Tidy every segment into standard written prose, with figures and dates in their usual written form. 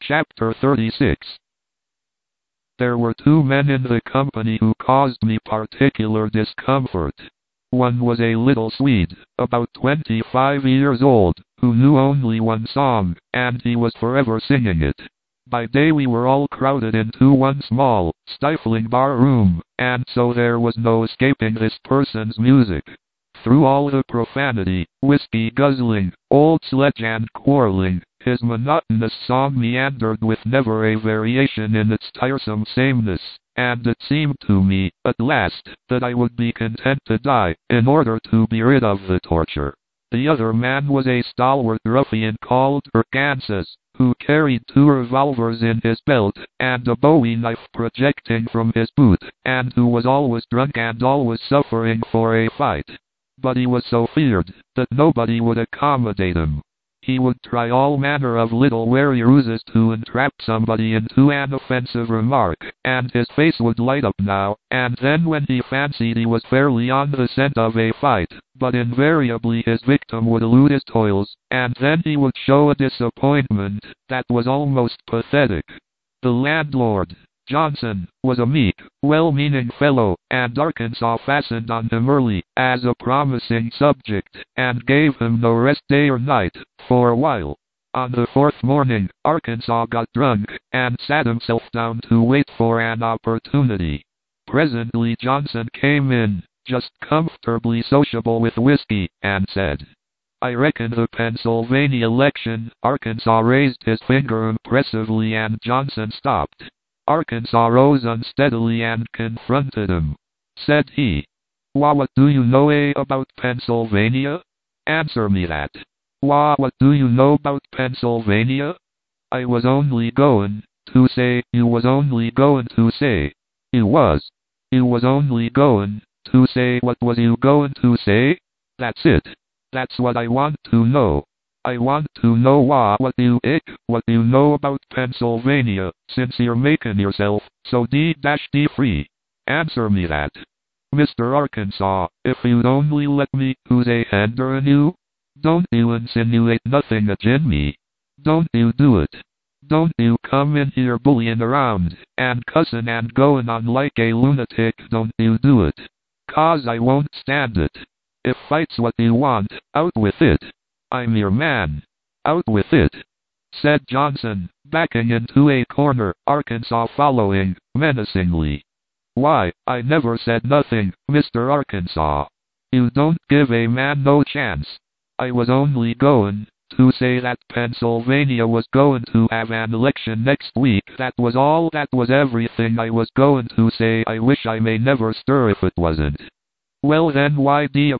Chapter 36. There were two men in the company who caused me particular discomfort. One was a little Swede, about 25 years old, who knew only one song, and he was forever singing it. By day we were all crowded into one small, stifling bar room, and so there was no escaping this person's music. Through all the profanity, whiskey guzzling, old sledge and quarreling, his monotonous song meandered with never a variation in its tiresome sameness, and it seemed to me, at last, that I would be content to die, in order to be rid of the torture. The other man was a stalwart ruffian called Arkansas, who carried 2 revolvers in his belt, and a bowie knife projecting from his boot, and who was always drunk and always suffering for a fight. But he was so feared, that nobody would accommodate him. He would try all manner of little wary ruses to entrap somebody into an offensive remark, and his face would light up now and then when he fancied he was fairly on the scent of a fight, but invariably his victim would elude his toils, and then he would show a disappointment that was almost pathetic. The landlord, Johnson, was a meek, well-meaning fellow, and Arkansas fastened on him early, as a promising subject, and gave him no rest day or night, for a while. On the 4th morning, Arkansas got drunk, and sat himself down to wait for an opportunity. Presently Johnson came in, just comfortably sociable with whiskey, and said, "I reckon the Pennsylvania election." Arkansas raised his finger impressively and Johnson stopped. Arkansas rose unsteadily and confronted him. Said he, what do you know about Pennsylvania? Answer me that. What do you know about Pennsylvania? I was only going to say. You was only going to say. You was only going to say. What was you going to say? That's it. That's what I want to know. I want to know what you know about Pennsylvania, since you're making yourself so d-free. Answer me that. Mr. Arkansas, if you'd only let me, who's a hindering you? Don't you insinuate nothing agin me. Don't you do it. Don't you come in here bullying around, and cussing and going on like a lunatic. Don't you do it. 'Cause I won't stand it. If fight's what you want, out with it. I'm your man. Out with it," said Johnson, backing into a corner, Arkansas following, menacingly. "Why, I never said nothing, Mr. Arkansas. You don't give a man no chance. I was only going to say that Pennsylvania was going to have an election next week. That was all. That was everything I was going to say. I wish I may never stir if it wasn't." "Well then, why d'N'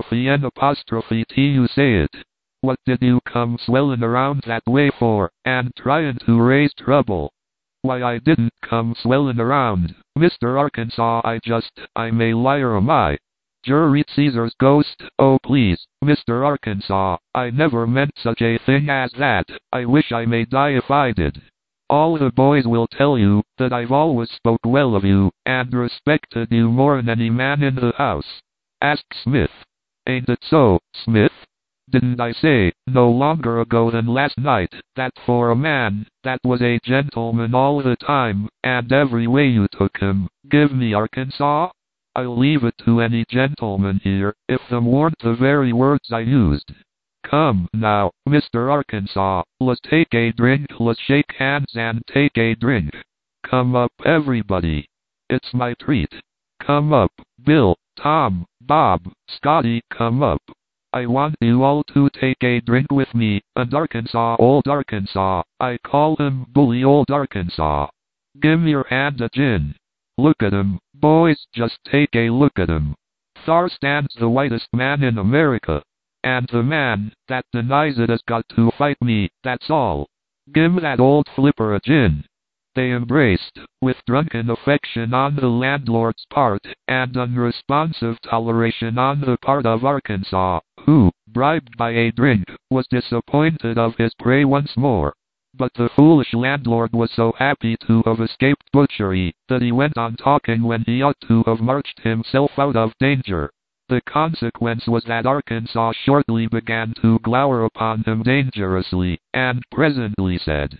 you say it? What did you come swelling around that way for, and trying to raise trouble?" "Why, I didn't come swelling around, Mr. Arkansas. I'm a liar, am I? Jury Caesar's ghost. Oh please, Mr. Arkansas, I never meant such a thing as that. I wish I may die if I did. All the boys will tell you that I've always spoke well of you, and respected you more than any man in the house. Ask Smith. Ain't it so, Smith? Didn't I say, no longer ago than last night, that for a man that was a gentleman all the time, and every way you took him? Give me Arkansas? I'll leave it to any gentleman here, if them weren't the very words I used. Come, now, Mr. Arkansas, let's take a drink. Let's shake hands and take a drink. Come up, everybody. It's my treat. Come up, Bill, Tom, Bob, Scotty, come up. I want you all to take a drink with me, and Arkansas, old Arkansas, I call him bully old Arkansas. Give me your hand a gin. Look at him, boys, just take a look at him. Thar stands the whitest man in America. And the man that denies it has got to fight me, that's all. Give that old flipper a gin." They embraced, with drunken affection on the landlord's part, and unresponsive toleration on the part of Arkansas, who, bribed by a drink, was disappointed of his prey once more. But the foolish landlord was so happy to have escaped butchery, that he went on talking when he ought to have marched himself out of danger. The consequence was that Arkansas shortly began to glower upon him dangerously, and presently said,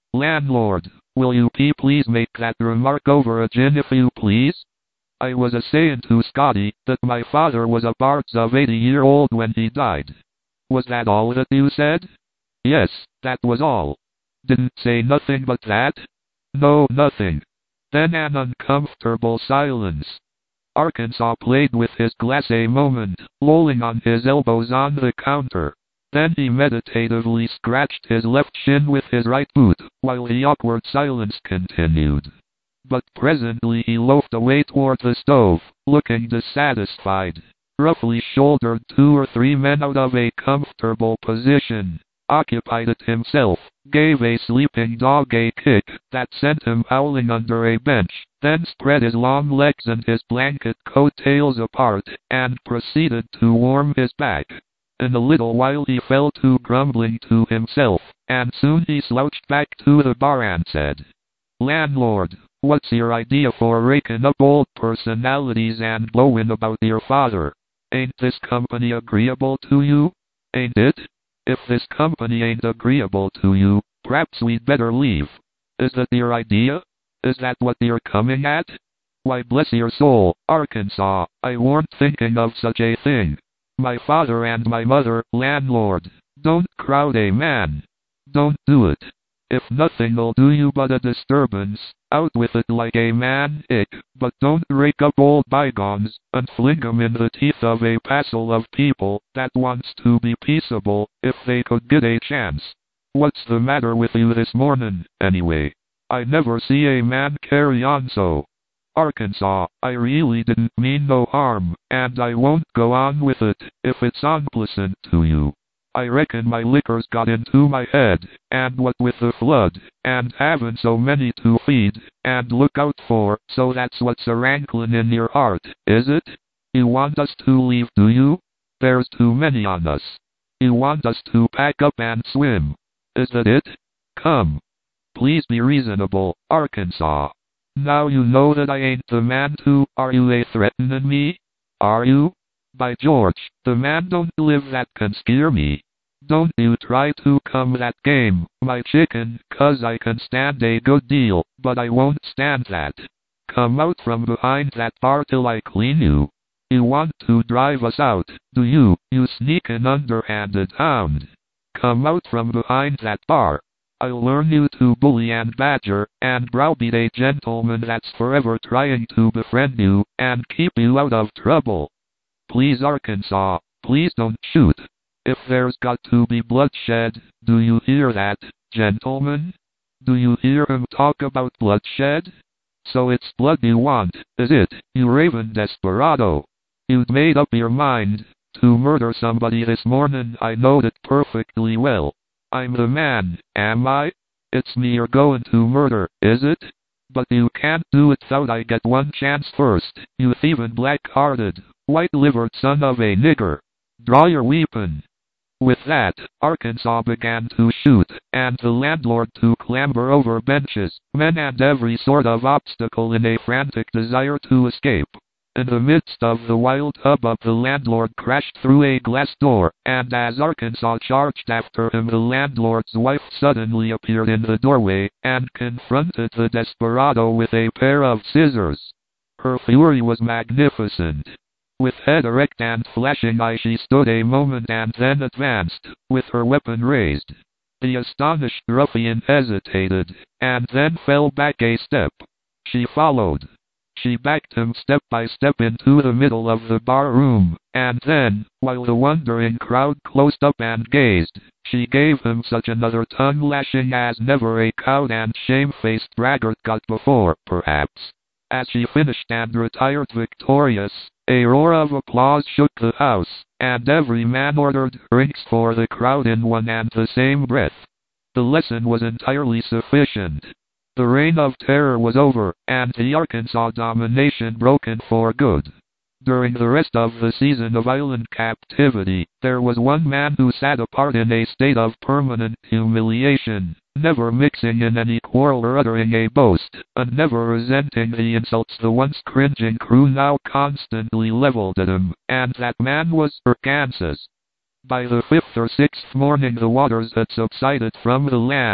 Landlord, will you please make that remark over again if you please? I was a sayin' to Scotty that my father was a parts of 80-year-old when he died. Was that all that you said? Yes, that was all. Didn't say nothing but that? No, nothing. Then an uncomfortable silence. Arkansas played with his glass a moment, lolling on his elbows on the counter. Then he meditatively scratched his left shin with his right boot, while the awkward silence continued. But presently he loafed away toward the stove, looking dissatisfied. Roughly shouldered 2 or 3 men out of a comfortable position, occupied it himself, gave a sleeping dog a kick that sent him howling under a bench, then spread his long legs and his blanket coat-tails apart, and proceeded to warm his back. In a little while he fell to grumbling to himself, and soon he slouched back to the bar and said, "Landlord, what's your idea for raking up old personalities and blowing about your father? Ain't this company agreeable to you? Ain't it? If this company ain't agreeable to you, p'raps we'd better leave. Is that your idea? Is that what you're coming at?" "Why, bless your soul, Arkansas, I weren't thinking of such a thing. My father and my mother, landlord, don't crowd a man. Don't do it. If nothing'll do you but a disturbance, out with it like a man, but don't rake up old bygones, and fling 'em in the teeth of a passel of people that wants to be peaceable, if they could get a chance. What's the matter with you this mornin', anyway? I never see a man carry on so. Arkansas, I really didn't mean no harm, and I won't go on with it, if it's unpleasant to you. I reckon my liquor's got into my head, and what with the flood, and havin' so many to feed, and look out for, so that's what's a-ranklin' in your heart, is it? You want us to leave, do you? There's too many on us. You want us to pack up and swim. Is that it? Come. Please be reasonable, Arkansas. Now you know that I ain't the man to, are you a-threatenin' me? Are you? By George, the man don't live that can scare me. Don't you try to come that game, my chicken, 'cause I can stand a good deal, but I won't stand that. Come out from behind that bar till I clean you. You want to drive us out, do you, you sneakin' underhanded hound? Come out from behind that bar. I'll learn you to bully and badger, and browbeat a gentleman that's forever trying to befriend you, and keep you out of trouble. Please, Arkansas, please don't shoot. If there's got to be bloodshed, do you hear that, gentlemen? Do you hear him talk about bloodshed? So it's blood you want, is it, you raving desperado? You'd made up your mind to murder somebody this morning, I knowed it perfectly well. I'm the man, am I? It's me you're going to murder, is it? But you can't do it 'thout I get one chance first, you thievin' black-hearted, white-livered son of a nigger. Draw your weapon. With that, Arkansas began to shoot, and the landlord to clamber over benches, men and every sort of obstacle in a frantic desire to escape. In the midst of the wild hubbub the landlord crashed through a glass door, and as Arkansas charged after him the landlord's wife suddenly appeared in the doorway, and confronted the desperado with a pair of scissors. Her fury was magnificent. With head erect and flashing eye she stood a moment and then advanced, with her weapon raised. The astonished ruffian hesitated, and then fell back a step. She followed. She backed him step by step into the middle of the bar room, and then, while the wondering crowd closed up and gazed, she gave him such another tongue-lashing as never a cowed and shamefaced braggart got before, perhaps. As she finished and retired victorious, a roar of applause shook the house, and every man ordered drinks for the crowd in one and the same breath. The lesson was entirely sufficient. The reign of terror was over, and the Arkansas domination broken for good. During the rest of the season of island captivity, there was one man who sat apart in a state of permanent humiliation, never mixing in any quarrel or uttering a boast, and never resenting the insults the once cringing crew now constantly leveled at him, and that man was Arkansas. By the 5th or 6th morning the waters had subsided from the land,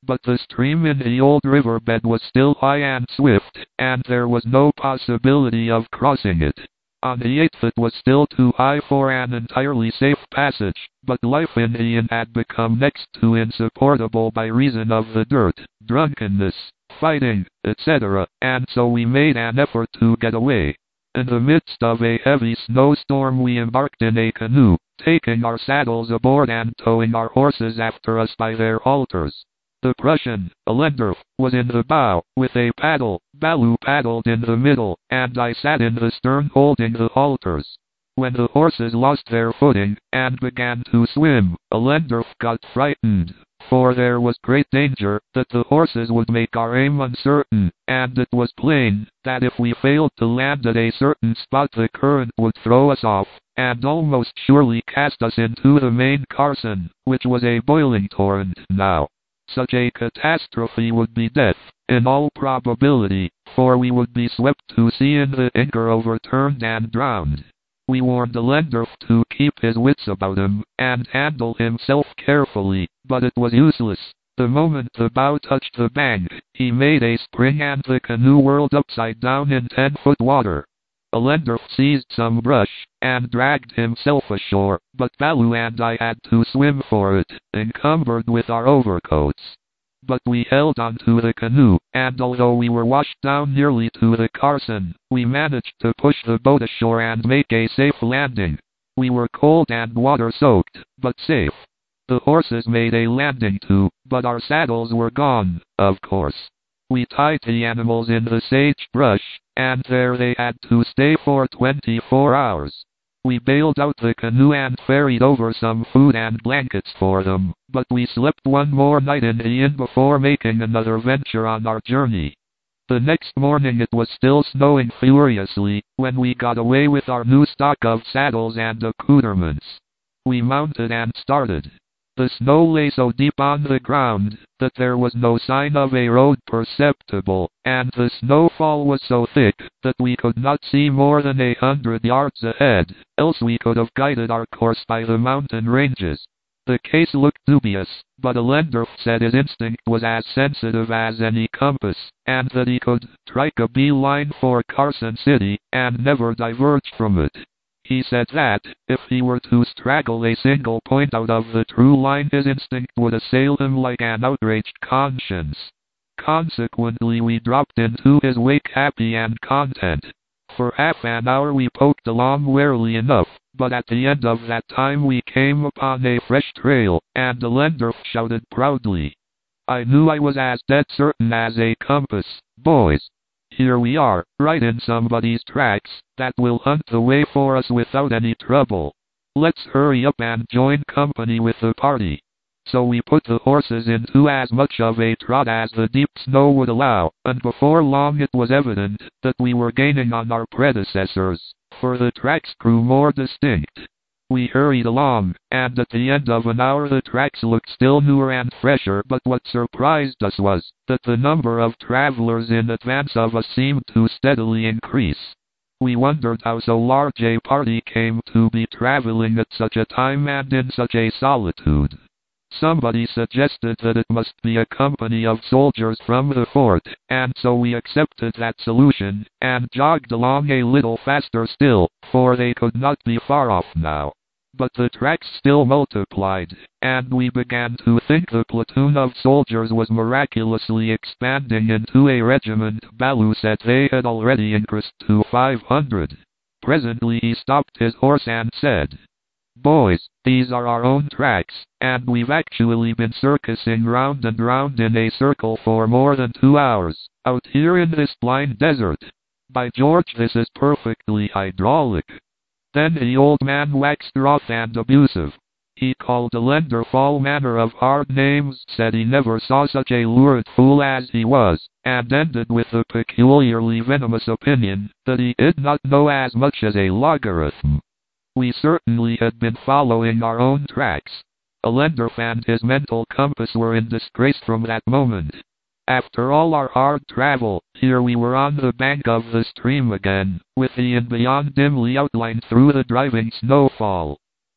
But the stream in the old riverbed was still high and swift, and there was no possibility of crossing it. On the 8th it was still too high for an entirely safe passage, but life in the inn had become next to insupportable by reason of the dirt, drunkenness, fighting, etc., and so we made an effort to get away. In the midst of a heavy snowstorm we embarked in a canoe, taking our saddles aboard and towing our horses after us by their halters. The Prussian, Allendorf, was in the bow, with a paddle, Baloo paddled in the middle, and I sat in the stern holding the halters. When the horses lost their footing, and began to swim, Allendorf got frightened, for there was great danger that the horses would make our aim uncertain, and it was plain that if we failed to land at a certain spot the current would throw us off, and almost surely cast us into the main Carson, which was a boiling torrent now. Such a catastrophe would be death, in all probability, for we would be swept to sea and the anchor overturned and drowned. We warned Allendorf to keep his wits about him, and handle himself carefully, but it was useless. The moment the bow touched the bank, he made a spring and the canoe whirled upside down in 10-foot water. Allendorf seized some brush, and dragged himself ashore, but Baloo and I had to swim for it, encumbered with our overcoats. But we held on to the canoe, and although we were washed down nearly to the Carson, we managed to push the boat ashore and make a safe landing. We were cold and water-soaked, but safe. The horses made a landing too, but our saddles were gone, of course. We tied the animals in the sagebrush, and there they had to stay for 24 hours. We bailed out the canoe and ferried over some food and blankets for them, but we slept one more night in the inn before making another venture on our journey. The next morning it was still snowing furiously, when we got away with our new stock of saddles and accoutrements. We mounted and started. The snow lay so deep on the ground that there was no sign of a road perceptible, and the snowfall was so thick that we could not see more than 100 yards ahead, else we could have guided our course by the mountain ranges. The case looked dubious, but Allendorf said his instinct was as sensitive as any compass, and that he could strike a beeline for Carson City, and never diverge from it. He said that, if he were to straggle a single point out of the true line his instinct would assail him like an outraged conscience. Consequently we dropped into his wake happy and content. For half an hour we poked along warily enough, but at the end of that time we came upon a fresh trail, and Allendorf shouted proudly. I knew I was as dead certain as a compass, boys. Here we are, right in somebody's tracks, that will hunt the way for us without any trouble. Let's hurry up and join company with the party. So we put the horses into as much of a trot as the deep snow would allow, and before long it was evident that we were gaining on our predecessors, for the tracks grew more distinct. We hurried along, and at the end of an hour the tracks looked still newer and fresher, but what surprised us was that the number of travelers in advance of us seemed to steadily increase. We wondered how so large a party came to be traveling at such a time and in such a solitude. Somebody suggested that it must be a company of soldiers from the fort, and so we accepted that solution, and jogged along a little faster still, for they could not be far off now. But the tracks still multiplied, and we began to think the platoon of soldiers was miraculously expanding into a regiment. Baloo said they had already increased to 500. Presently he stopped his horse and said, Boys, these are our own tracks, and we've actually been circusing round and round in a circle for more than 2 hours, out here in this blind desert. By George, this is perfectly hydraulic. Then the old man waxed wroth and abusive. He called Allendorf all manner of hard names, said he never saw such a lurid fool as he was, and ended with the peculiarly venomous opinion that he did not know as much as a logarithm. We certainly had been following our own tracks. Allendorf and his mental compass were in disgrace from that moment. After all our hard travel, here we were on the bank of the stream again, with the inn beyond dimly outlined through the driving snowfall.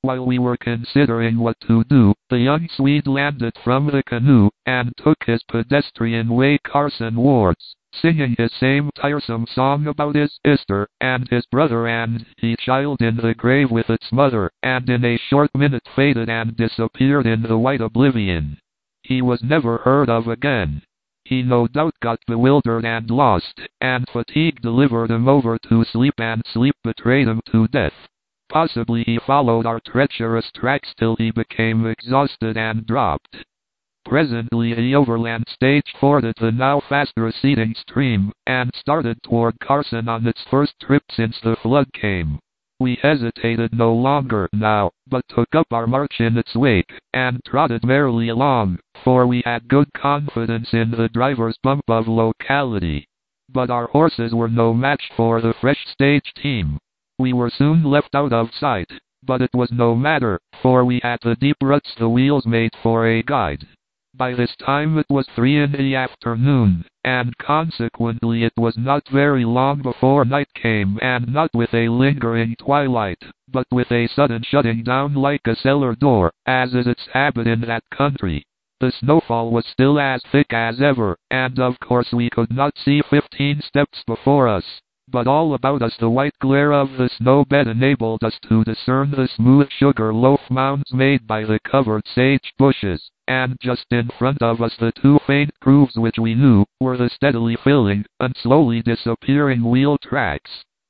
While we were considering what to do, the young Swede landed from the canoe, and took his pedestrian way Carson wards, singing his same tiresome song about his sister, and his brother and the child in the grave with its mother, and in a short minute faded and disappeared in the white oblivion. He was never heard of again. He no doubt got bewildered and lost, and fatigue delivered him over to sleep, and sleep betrayed him to death. Possibly he followed our treacherous tracks till he became exhausted and dropped. Presently the overland stage forded the now fast receding stream, and started toward Carson on its first trip since the flood came. We hesitated no longer now, but took up our march in its wake, and trotted merrily along, for we had good confidence in the driver's bump of locality. But our horses were no match for the fresh stage team. We were soon left out of sight, but it was no matter, for we had the deep ruts the wheels made for a guide. By this time it was 3 in the afternoon, and consequently it was not very long before night came, and not with a lingering twilight, but with a sudden shutting down like a cellar door, as is its habit in that country. The snowfall was still as thick as ever, and of course we could not see 15 steps before us. But all about us the white glare of the snow bed enabled us to discern the smooth sugar loaf mounds made by the covered sage bushes, and just in front of us the 2 faint grooves which we knew were the steadily filling and slowly disappearing wheel tracks.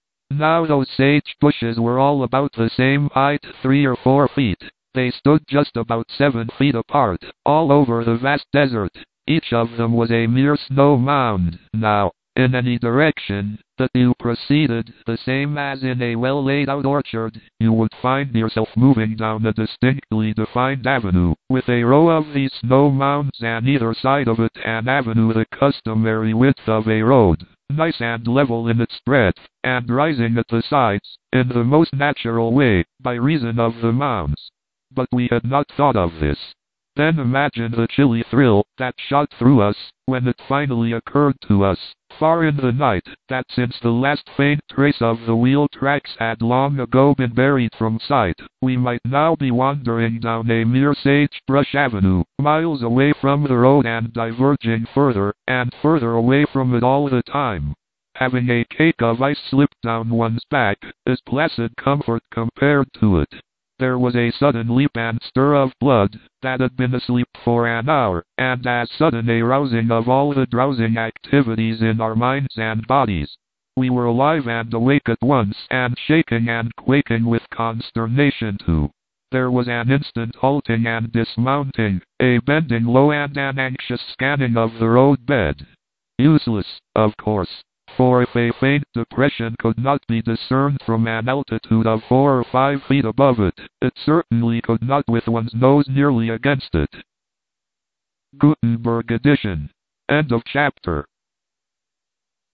Now those sage bushes were all about the same height, 3 or 4 feet. They stood just about 7 feet apart, all over the vast desert. Each of them was a mere snow mound. Now, in any direction that you proceeded, the same as in a well-laid-out orchard, you would find yourself moving down a distinctly defined avenue, with a row of these snow mounds on either side of it, an avenue the customary width of a road, nice and level in its breadth, and rising at the sides, in the most natural way, by reason of the mounds. But we had not thought of this. Then imagine the chilly thrill that shot through us when it finally occurred to us, far in the night, that since the last faint trace of the wheel tracks had long ago been buried from sight, we might now be wandering down a mere sagebrush avenue, miles away from the road and diverging further and further away from it all the time. Having a cake of ice slipped down one's back is placid comfort compared to it. There was a sudden leap and stir of blood that had been asleep for an hour, and as sudden a rousing of all the drowsing activities in our minds and bodies. We were alive and awake at once, and shaking and quaking with consternation too. There was an instant halting and dismounting, a bending low and an anxious scanning of the road bed. Useless, of course. For if a faint depression could not be discerned from an altitude of 4 or 5 feet above it, it certainly could not with one's nose nearly against it. Gutenberg edition. End of chapter.